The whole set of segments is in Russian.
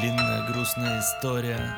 Длинная грустная история.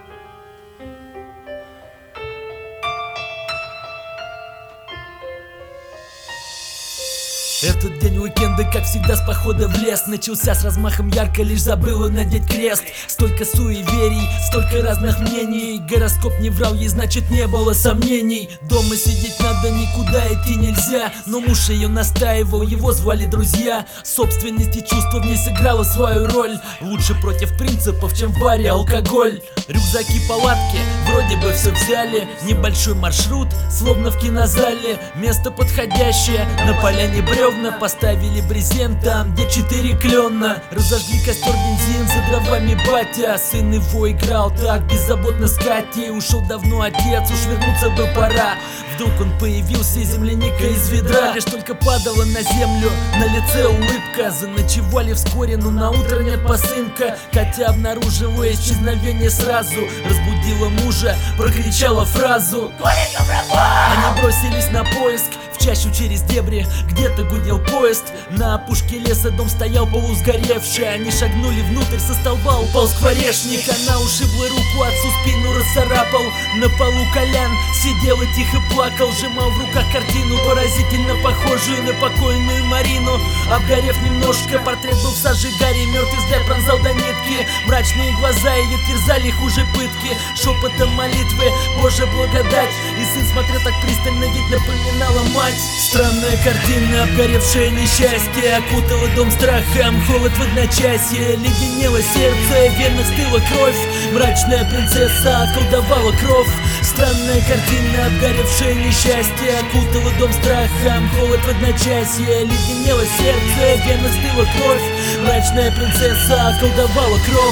Этот день уикенда, как всегда, с похода в лес начался с размахом ярко, лишь забыла надеть крест. Столько суеверий, столько разных мнений. Гороскоп не врал ей, значит не было сомнений. Дома сидеть надо, никуда идти нельзя. Но муж ее настаивал, его звали друзья. Собственность и чувство в ней сыграло свою роль. Лучше против принципов, чем в баре алкоголь. Рюкзаки, палатки, вроде бы все взяли. Небольшой маршрут, словно в кинозале. Место подходящее, на поляне бревна. Поставили брезент там, где 4 клена. Разожгли костер, бензин, за дровами батя. Сын его играл так беззаботно с Катей. Ушел давно отец, уж вернуться бы пора. Вдруг он появился, земляника из ведра. Лишь только падала на землю, на лице улыбка. Заночевали вскоре, но на утро нет посынка. Катя обнаружила исчезновение сразу. Разбудила мужа, прокричала фразу: «Коленька пропал!» Они бросились на поиск в чащу через дебри, где-то гудел поезд. На опушке леса дом стоял полусгоревший. Они шагнули внутрь, со столба упал скворечник. Она ушибла руку, отцу спину расцарапал. На полу Колян сидел и тихо плакал. Сжимал в руках картину, поразительно похожую на покойную Марину. Обгорев немножко, портрет был в сажигаре. Мертвый взгляд пронзал до нитки. Мрачные глаза ее терзали хуже пытки. Шепотом молитвы: «Боже, благодать!» И сын смотрел так пристально, ведь напоминала мать. Странная картина, обгоревшее несчастье окутало дом страхом, холод в одночасье. Леденело сердце, в венах стыла кровь. Мрачная принцесса околдовала кровь. Странная картина, обгоревшее несчастье окутало дом страхом, холод в одночасье. Леденело сердце, в венах стыла кровь. Мрачная принцесса околдовала кровь.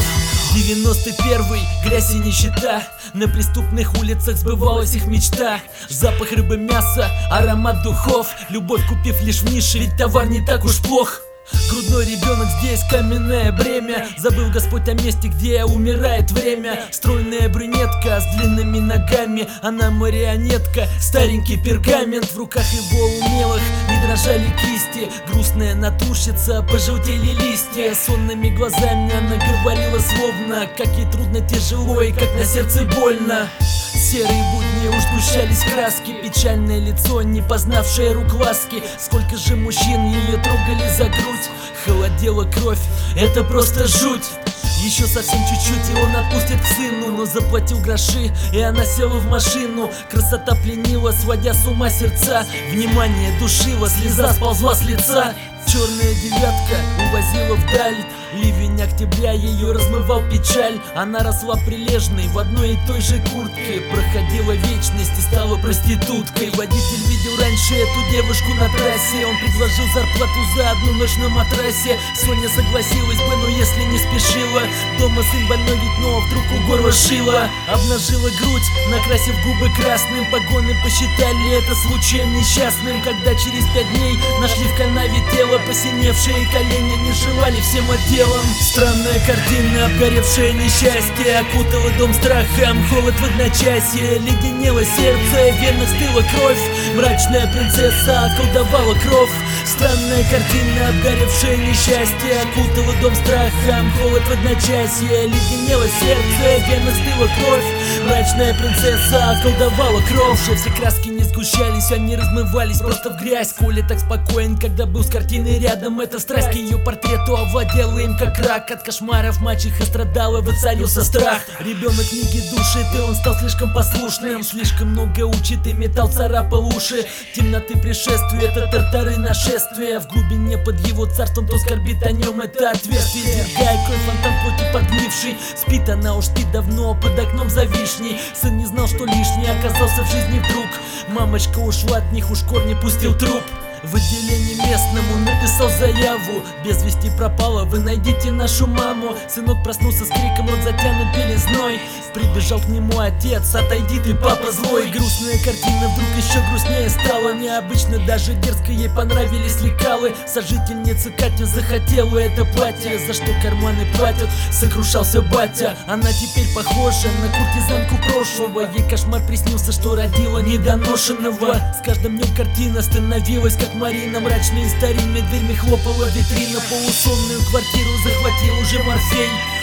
91-й, грязь и нищета. На преступных улицах сбывалась их мечта. Запах рыбы, мяса, аромат духов. Любовь, купив лишь в нише, ведь товар не так уж плох. Грудной ребенок, здесь каменное бремя. Забыл Господь о месте, где умирает время. Стройная брюнетка с длинными ногами. Она марионетка, старенький пергамент. В руках его умелых не дрожали кисти. Грустная натурщица, пожелтели листья. Сонными глазами она говорила словно, как ей трудно, тяжело и как на сердце больно. Серые будни уж сгущались краски. Печальное лицо, не познавшее рук ласки. Сколько же мужчин ее трогали за грудь. Холодела кровь, это просто жуть. Еще совсем чуть-чуть и он отпустит к сыну. Но заплатил гроши, и она села в машину. Красота пленила, сводя с ума сердца. Внимание душило, слеза сползла с лица. Черная девятка увозила вдаль. Ливень октября ее размывал печаль. Она росла прилежной в одной и той же куртке. Проходила вечность и стала проституткой. Водитель видел раньше эту девушку на трассе. Он предложил зарплату за одну ночь на матрасе. Соня согласилась бы, но если не спешила. Дома сын больной, ведь но вдруг у горла шила. Обнажила грудь, накрасив губы красным. Погоны посчитали это случаем несчастным. Когда через 5 дней нашли в канаве тело, посиневшие колени не желали всем отделом. Странная картина, обгоревшее несчастье окутало дом страхом, холод в одночасье. Леденело сердце, в венах стыла кровь. Мрачная принцесса околдовала кровь. Странная картина, обгоревшее несчастье окутало дом страхом, холод в одночасье. Леденело сердце, в венах стыла кровь. Мрачная принцесса околдовала кровь. Уже все краски не сгущались, они размывались просто в грязь. Коля так спокоен, когда был с картиной рядом. Эта страсть к ее портрету овладела им как рак. От кошмаров мачеха страдала, воцарился страх. Ребенок книги душит, и он стал слишком послушным. Слишком много учит, и металл царапал уши. Темноты пришествия, это тартары нашествия. В глубине под его царством, то скорбит о нем это отверстие. Извергая кровь, фонтан плоти подгнивший. Спит она уж спит давно, под окном за вишней. Сын не знал, что лишний оказался в жизни вдруг. Мамочка ушла от них, уж корни пустил труп. В отделении местному написал заяву: без вести пропала, вы найдите нашу маму. Сынок проснулся с криком, рот затянут белизной. Прибежал к нему отец: отойди ты, папа злой. Грустная картина вдруг еще грустнее стала. Необычно, даже дерзко, ей понравились лекалы. Сожительница Катя захотела это платье, за что карманы платят, сокрушался батя. Она теперь похожа на куртизанку прошлого. Ей кошмар приснился, что родила недоношенного. С каждым днем картина становилась как Марина. Мрачной и старинной дверьми хлопала витрина. Полусонную квартиру захватил уже Морфей.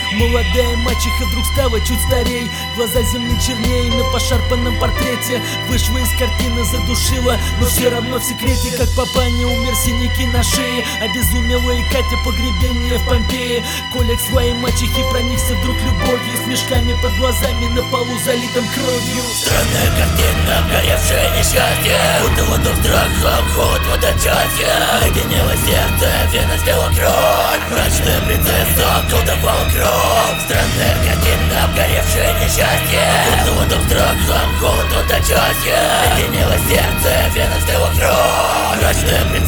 Молодая мачеха вдруг стала чуть старей, глаза земли чернее на пошарпанном портрете. Вышла из картины, задушила, но все равно в секрете, как папа не умер, синяки на шее. Обезумела и Катя, погребение в Помпеи. Коля к своей мачехе проникся вдруг любовью, с мешками под глазами на полу, залитым кровью. Странная картина, обгоревшее несчастье, будто воду страхом, холод в водочасье. Леденело сердце, вена сделала кровь, мрачная принцесса колдовала кровь. Странная картина, обгоревшее несчастье, будто воду страхом, холод в водочасье. Леденело сердце, вена сделала кровь, мрачная принцесса